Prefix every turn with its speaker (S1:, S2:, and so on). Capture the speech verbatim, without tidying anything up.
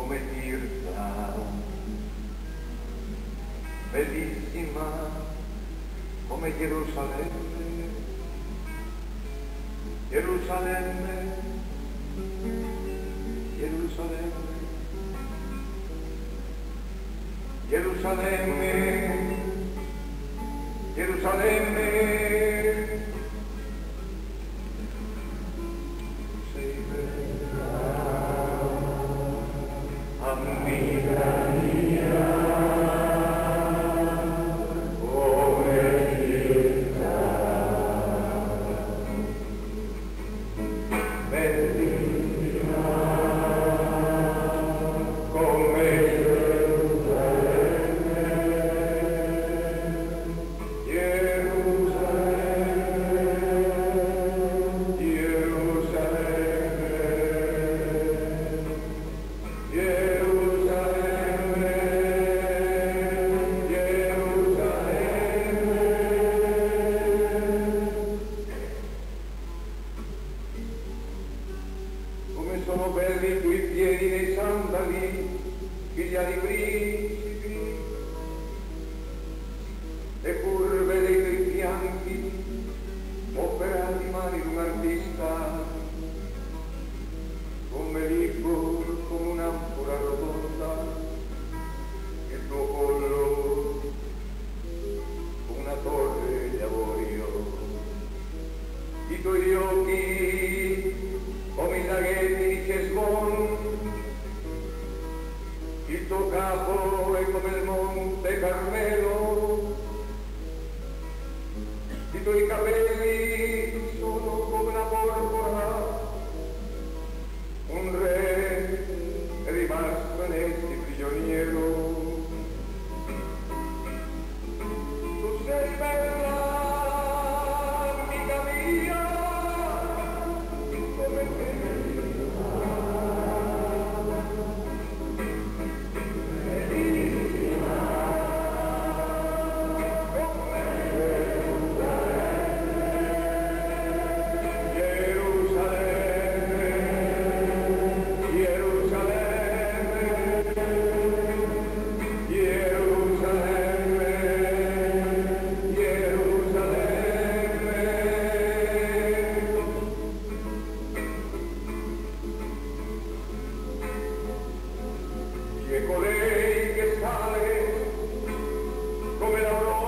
S1: come Tirsa, bellissima come Gerusalemme, Gerusalemme, Gerusalemme, Gerusalemme, Gerusalemme, sei bella, amica mia, come Tirsa, bellissima come sono belli i tuoi piedi nei sandali, figlia di principi, le curve dei tuoi fianchi, operati mani di un artista, come libro, come un'ampora rotonda, il tuo collo, come una torre di avorio, i tuoi occhi, come i laghetti di Chesmon, il tuo capo è come il monte Carmelo, i tuoi capelli sono come una porpora, un re è rimasto in essi prigioniero. Tu sei bella, amica mia, come te. E colei che sale come l'aurora